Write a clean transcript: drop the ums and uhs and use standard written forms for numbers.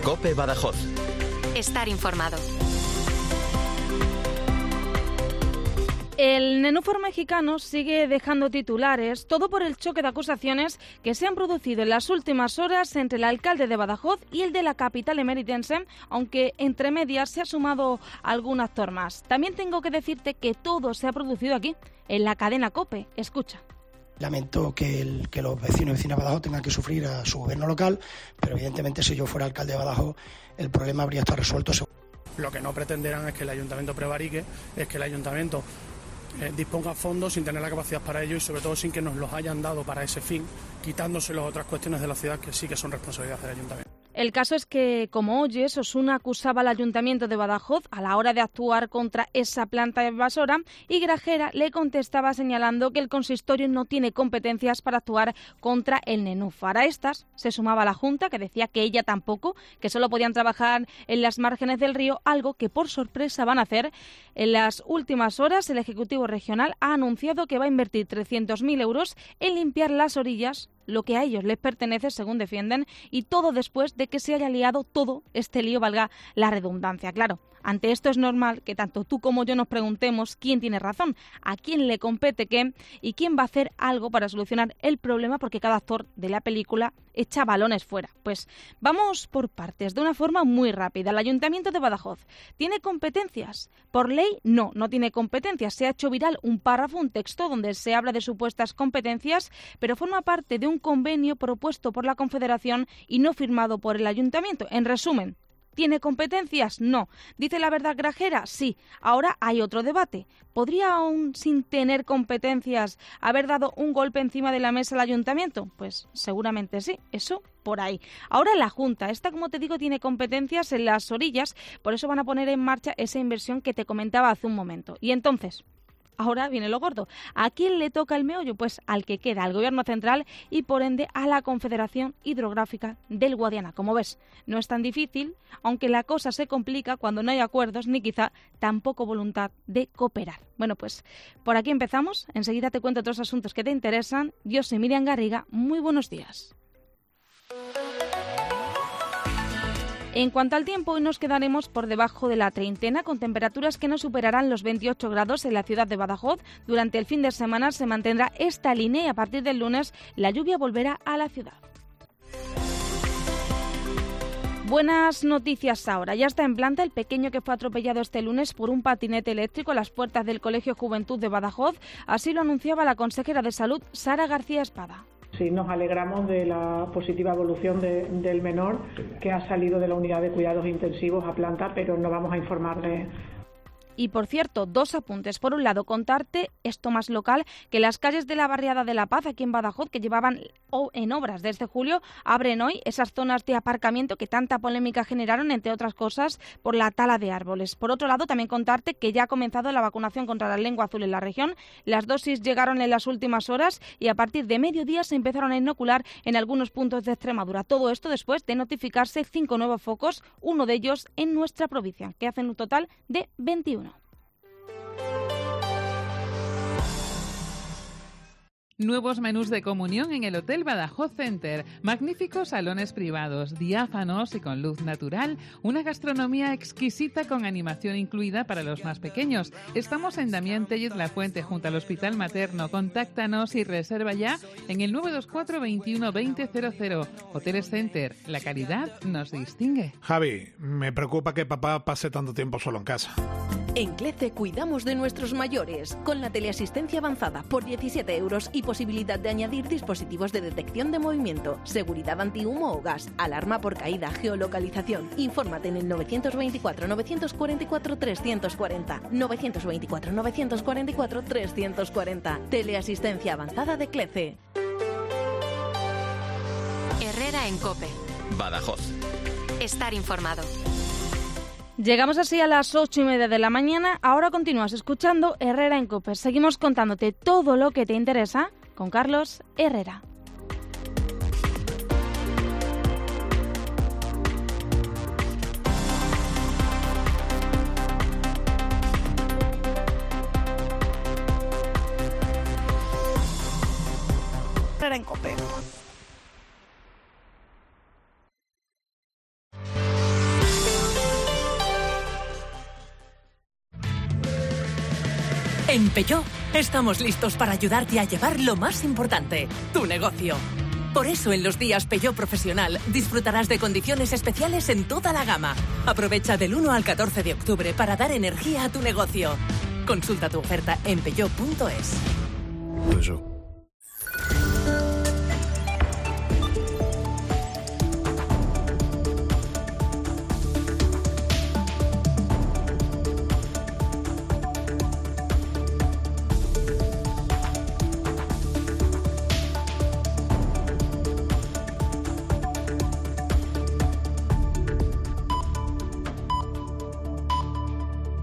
COPE Badajoz. Estar informado. El nenúfar mexicano sigue dejando titulares, todo por el choque de acusaciones que se han producido en las últimas horas entre el alcalde de Badajoz y el de la capital emeritense, aunque entre medias se ha sumado algún actor más. También tengo que decirte que todo se ha producido aquí, en la cadena COPE. Escucha. Lamento que los vecinos y vecinas de Badajoz tengan que sufrir a su gobierno local, pero evidentemente si yo fuera alcalde de Badajoz el problema habría estado resuelto. Lo que no pretenderán es que el ayuntamiento prevarique, es que el ayuntamiento disponga fondos sin tener la capacidad para ello y sobre todo sin que nos los hayan dado para ese fin, quitándoselos a otras cuestiones de la ciudad que sí que son responsabilidad del ayuntamiento. El caso es que, como oyes, Osuna acusaba al Ayuntamiento de Badajoz a la hora de actuar contra esa planta invasora y Grajera le contestaba señalando que el consistorio no tiene competencias para actuar contra el nenúfar. A estas se sumaba la Junta, que decía que ella tampoco, que solo podían trabajar en las márgenes del río, algo que por sorpresa van a hacer. En las últimas horas, el Ejecutivo Regional ha anunciado que va a invertir 300.000 euros en limpiar las orillas, lo que a ellos les pertenece, según defienden, y todo después de que se haya liado todo este lío, valga la redundancia. Claro, ante esto es normal que tanto tú como yo nos preguntemos quién tiene razón, a quién le compete qué y quién va a hacer algo para solucionar el problema, porque cada actor de la película echa balones fuera. Pues vamos por partes, de una forma muy rápida. El Ayuntamiento de Badajoz ¿tiene competencias? Por ley, no tiene competencias. Se ha hecho viral un párrafo, un texto, donde se habla de supuestas competencias, pero forma parte de un convenio propuesto por la Confederación y no firmado por el Ayuntamiento. En resumen, ¿tiene competencias? No. ¿Dice la verdad Grajera? Sí. Ahora hay otro debate. ¿Podría, aún sin tener competencias, haber dado un golpe encima de la mesa al Ayuntamiento? Pues seguramente sí. Eso por ahí. Ahora la Junta, esta, como te digo, tiene competencias en las orillas, por eso van a poner en marcha esa inversión que te comentaba hace un momento. Y entonces, ahora viene lo gordo. ¿A quién le toca el meollo? Pues al que queda, al Gobierno Central y por ende a la Confederación Hidrográfica del Guadiana. Como ves, no es tan difícil, aunque la cosa se complica cuando no hay acuerdos ni quizá tampoco voluntad de cooperar. Bueno, pues por aquí empezamos. Enseguida te cuento otros asuntos que te interesan. Yo soy Miriam Garriga. Muy buenos días. En cuanto al tiempo, hoy nos quedaremos por debajo de la treintena, con temperaturas que no superarán los 28 grados en la ciudad de Badajoz. Durante el fin de semana se mantendrá esta línea y a partir del lunes la lluvia volverá a la ciudad. Buenas noticias ahora. Ya está en planta el pequeño que fue atropellado este lunes por un patinete eléctrico a las puertas del Colegio Juventud de Badajoz. Así lo anunciaba la consejera de Salud, Sara García Espada. Sí, nos alegramos de la positiva evolución del menor, que ha salido de la unidad de cuidados intensivos a planta, pero no vamos a informarle. Y por cierto, dos apuntes. Por un lado, contarte, esto más local, que las calles de la barriada de La Paz, aquí en Badajoz, que llevaban en obras desde julio, abren hoy esas zonas de aparcamiento que tanta polémica generaron, entre otras cosas, por la tala de árboles. Por otro lado, también contarte que ya ha comenzado la vacunación contra la lengua azul en la región. Las dosis llegaron en las últimas horas y a partir de mediodía se empezaron a inocular en algunos puntos de Extremadura. Todo esto después de notificarse 5 nuevos focos, uno de ellos en nuestra provincia, que hacen un total de 21. Nuevos menús de comunión en el Hotel Badajoz Center. Magníficos salones privados, diáfanos y con luz natural. Una gastronomía exquisita con animación incluida para los más pequeños. Estamos en Damián Tellez La Fuente, junto al Hospital Materno. Contáctanos y reserva ya en el 924 21 20 00. Hoteles Center. La calidad nos distingue. Javi, me preocupa que papá pase tanto tiempo solo en casa. En CLECE cuidamos de nuestros mayores, con la teleasistencia avanzada por 17 euros y posibilidad de añadir dispositivos de detección de movimiento, seguridad antihumo o gas, alarma por caída, geolocalización. Infórmate en el 924 944 340, 924 944 340. Teleasistencia avanzada de CLECE. Herrera en COPE. Badajoz. Estar informado. Llegamos así a las 8:30 de la mañana. Ahora continúas escuchando Herrera en COPE. Seguimos contándote todo lo que te interesa con Carlos Herrera. Herrera en COPE. En Peugeot estamos listos para ayudarte a llevar lo más importante, tu negocio. Por eso en los días Peugeot Profesional disfrutarás de condiciones especiales en toda la gama. Aprovecha del 1 al 14 de octubre para dar energía a tu negocio. Consulta tu oferta en peugeot.es. Peugeot.